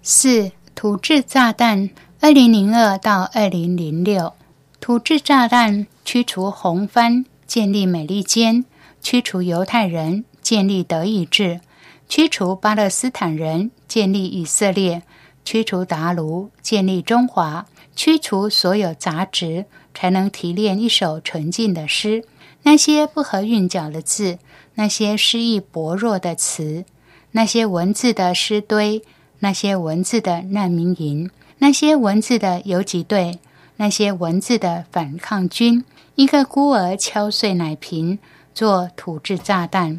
4. 土制炸弹2002到2006。土制炸弹驱除红番，建立美利坚，驱除犹太人，建立德意志，驱除巴勒斯坦人，建立以色列，驱除鞑虏，建立中华，驱除所有杂质，才能提炼一首纯净的诗。那些不合韵脚的字，那些诗意薄弱的词，那些文字的诗堆，那些文字的难民营，那些文字的游击队，那些文字的反抗军，一个孤儿敲碎奶瓶，做土制炸弹。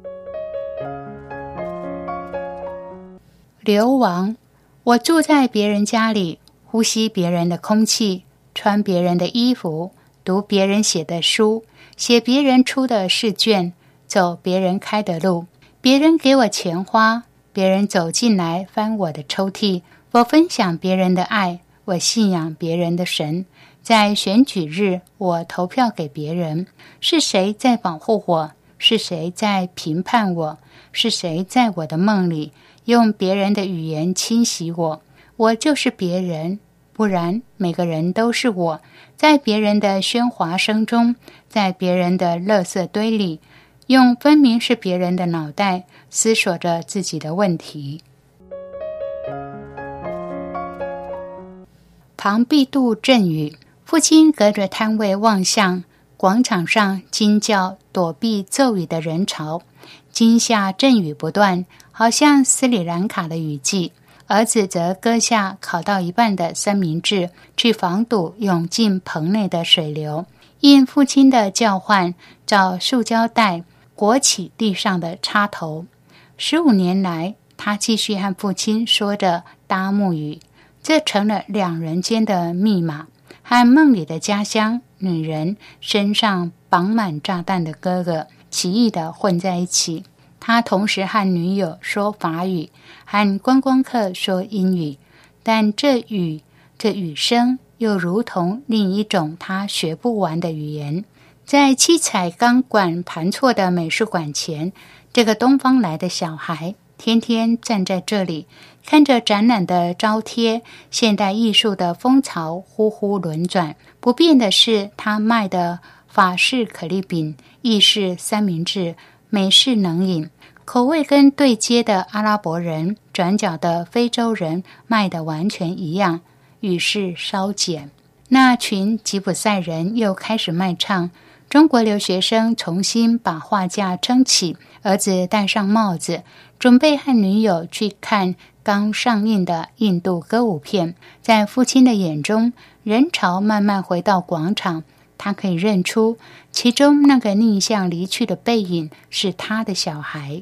流亡，我住在别人家里，呼吸别人的空气，穿别人的衣服，读别人写的书，写别人出的试卷，走别人开的路。别人给我钱花，别人走进来翻我的抽屉。我分享别人的爱，我信仰别人的神。在选举日，我投票给别人。是谁在保护我？是谁在评判我？是谁在我的梦里用别人的语言侵袭我？我就是别人，不然每个人都是我。在别人的喧哗声中，在别人的垃圾堆里，用分明是别人的脑袋思索着自己的问题。庞毕度阵雨，父亲隔着摊位望向广场上惊叫躲避骤雨的人潮，惊吓阵雨不断，好像斯里兰卡的雨季。儿子则割下烤到一半的三明治，去防堵涌进棚内的水流。应父亲的叫唤，找塑胶袋裹起地上的插头。15年来，他继续和父亲说着搭木语，这成了两人间的密码，和梦里的家乡女人身上绑满炸弹的哥哥奇异地混在一起。他同时和女友说法语，和观光客说英语，但这语声又如同另一种他学不完的语言。在七彩钢管盘错的美术馆前，这个东方来的小孩天天站在这里，看着展览的招贴，现代艺术的风潮呼呼轮转。不变的是他卖的法式可丽饼、意式三明治、美式冷饮，口味跟对街的阿拉伯人、转角的非洲人卖的完全一样，语势稍减。那群吉普赛人又开始卖唱，中国留学生重新把画架撑起，儿子戴上帽子，准备和女友去看刚上映的印度歌舞片。在父亲的眼中，人潮慢慢回到广场，他可以认出其中那个逆向离去的背影是他的小孩。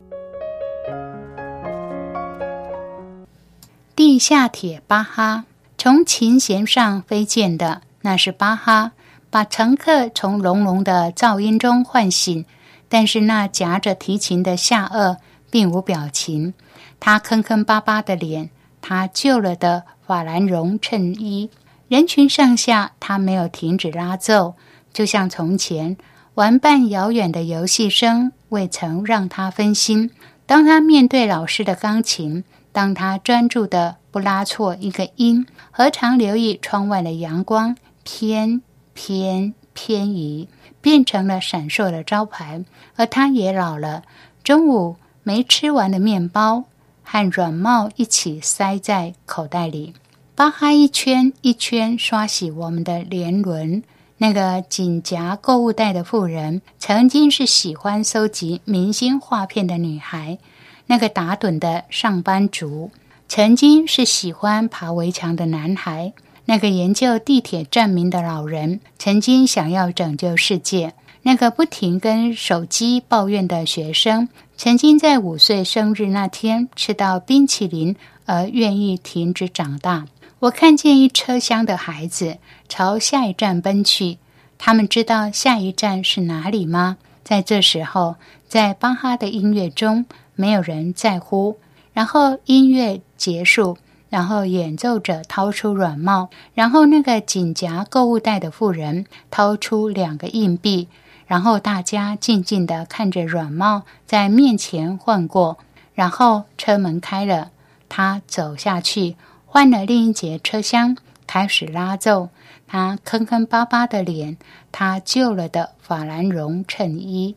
地下铁巴哈，从琴弦上飞溅的那是巴哈，把乘客从隆隆的噪音中唤醒，但是那夹着提琴的下颚并无表情，他坑坑巴巴的脸，他旧了的法兰绒衬衣，人群上下他没有停止拉奏，就像从前玩伴遥远的游戏声未曾让他分心。当他面对老师的钢琴，当他专注的不拉错一个音，何尝留意窗外的阳光偏移，变成了闪烁的招牌。而他也老了，中午没吃完的面包和软帽一起塞在口袋里。巴哈一圈一圈刷洗我们的年轮。那个紧夹购物袋的妇人曾经是喜欢搜集明星画片的女孩，那个打盹的上班族曾经是喜欢爬围墙的男孩，那个研究地铁站名的老人曾经想要拯救世界，那个不停跟手机抱怨的学生曾经在5岁生日那天吃到冰淇淋而愿意停止长大。我看见一车厢的孩子朝下一站奔去，他们知道下一站是哪里吗？在这时候，在巴哈的音乐中，没有人在乎。然后音乐结束，然后演奏者掏出软帽，然后那个紧夹购物袋的妇人掏出2个硬币，然后大家静静地看着软帽在面前晃过，然后车门开了， 他走下去，换了另一节车厢，开始拉奏。他坑坑巴巴的脸，他旧了的法兰绒衬衣。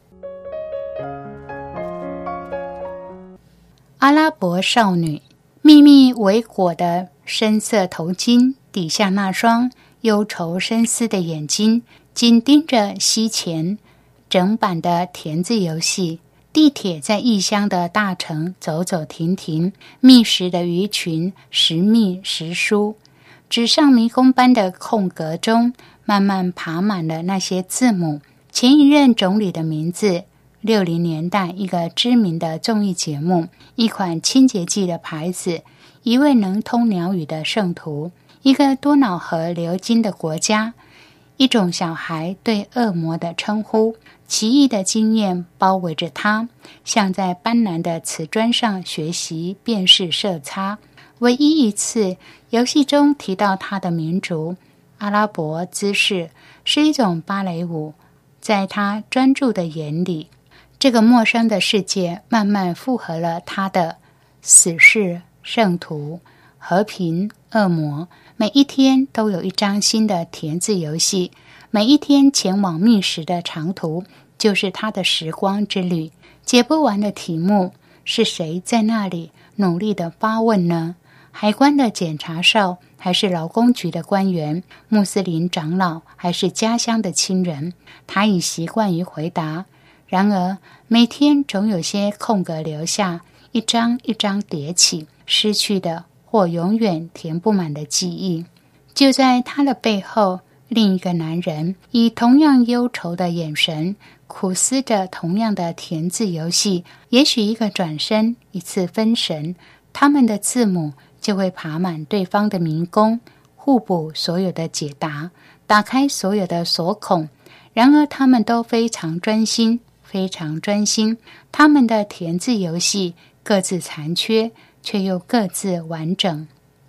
阿拉伯少女，密密围裹的深色头巾，底下那双忧愁深思的眼睛，紧盯着西前整版的填字游戏。地铁在异乡的大城走走停停，密实的鱼群时密时疏，纸上迷宫般的空格中慢慢爬满了那些字母。前一任总理的名字，60年代一个知名的综艺节目，一款清洁剂的牌子，一位能通鸟语的圣徒，一个多瑙河流经的国家，一种小孩对恶魔的称呼。奇异的经验包围着他，像在斑斓的瓷砖上学习辨识色差。唯一一次游戏中提到他的民族阿拉伯姿势是一种芭蕾舞，在他专注的眼里，这个陌生的世界慢慢复合了他的死士、圣徒、和平、恶魔。每一天都有一张新的填字游戏，每一天前往觅食的长途就是他的时光之旅。解不完的题目，是谁在那里努力地发问呢？海关的检查哨，还是劳工局的官员，穆斯林长老，还是家乡的亲人？他已习惯于回答。然而每天总有些空格留下，一张一张叠起，失去的或永远填不满的记忆。就在他的背后，另一个男人以同样忧愁的眼神苦思着同样的填字游戏。也许一个转身，一次分神，他们的字母就会爬满对方的迷宫，互补所有的解答，打开所有的锁孔。然而他们都非常专心，非常专心。他们的填字游戏各自残缺，却又各自完整。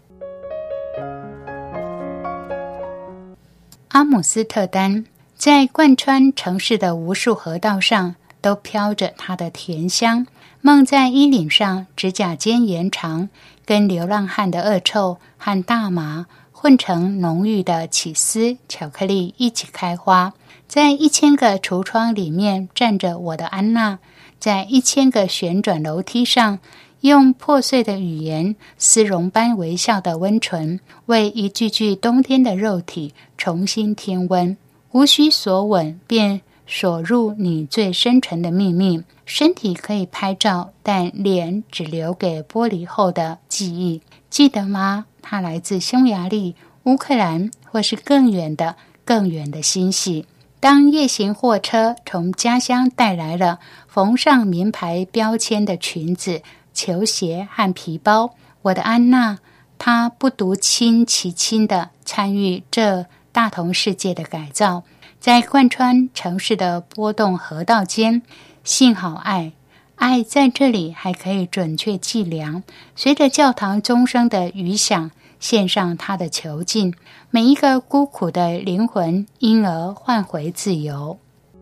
阿姆斯特丹在贯穿城市的无数河道上都飘着它的甜香，梦在衣领上，指甲尖延长，跟流浪汉的恶臭和大麻混成浓郁的起司巧克力一起开花。在1000个橱窗里面站着我的安娜，在1000个旋转楼梯上，用破碎的语言，丝绒般微笑的温唇，为一具具冬天的肉体重新添温。无需索吻，便锁入你最深沉的秘密。身体可以拍照，但脸只留给玻璃后的记忆。记得吗？它来自匈牙利、乌克兰，或是更远的星系。当夜行货车从家乡带来了缝上名牌标签的裙子、球鞋和皮包，我的安娜，她不独亲其亲地参与这大同世界的改造。在贯穿城市的波动河道间，幸好爱在这里还可以准确计量。随着教堂钟声的余响，献上他的囚禁，每一个孤苦的灵魂因而换回自由。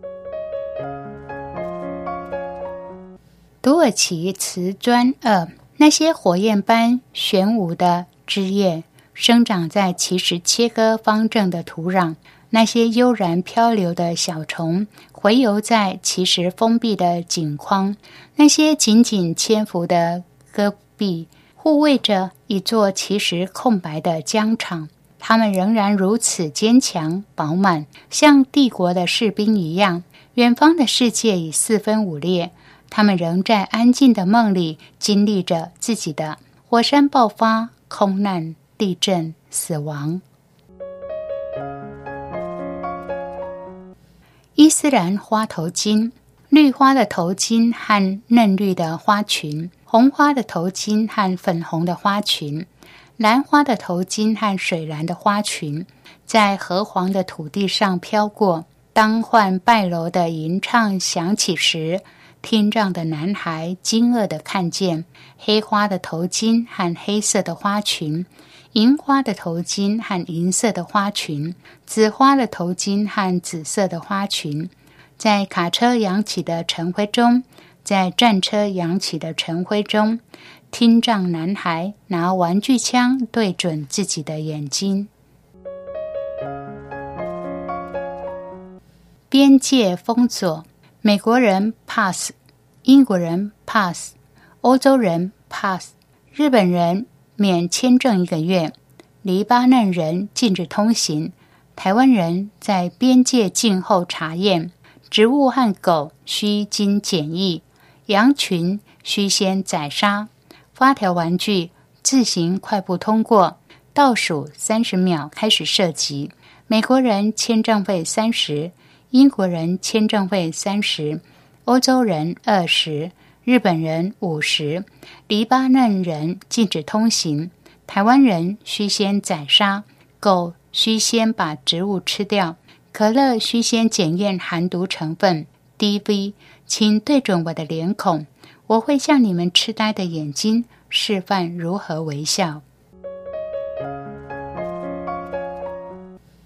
土耳其瓷砖2，那些火焰般玄武的枝叶生长在其实切割方正的土壤，那些悠然漂流的小虫回游在其实封闭的井框，那些紧紧牵伏的戈壁护卫着一座其实空白的疆场。他们仍然如此坚强饱满，像帝国的士兵一样。远方的世界已四分五裂，他们仍在安静的梦里经历着自己的火山爆发、空难、地震、死亡。伊斯兰花头巾，绿花的头巾和嫩绿的花裙，红花的头巾和粉红的花裙，兰花的头巾和水蓝的花裙，在褐黄的土地上飘过。当换拜楼的吟唱响起时，听障的男孩惊愕地看见黑花的头巾和黑色的花裙，银花的头巾和银色的花裙，紫花的头巾和紫色的花裙。在卡车扬起的尘灰中，在战车扬起的尘灰中， 听障男孩拿玩具枪对准自己的眼睛。边界封锁，美国人 pass， 英国人 pass， 欧洲人 pass， 日本人免签证1个月，黎巴嫩人禁止通行，台湾人在边界静候查验，植物和狗需经检疫，羊群需先宰杀，发条玩具自行快步通过，倒数30秒开始射击。美国人签证费30，英国人签证费30，欧洲人20，日本人50，黎巴嫩人禁止通行，台湾人需先宰杀，狗需先把植物吃掉，可乐需先检验含毒成分。 DV， 请对准我的脸孔，我会向你们痴呆的眼睛示范如何微笑。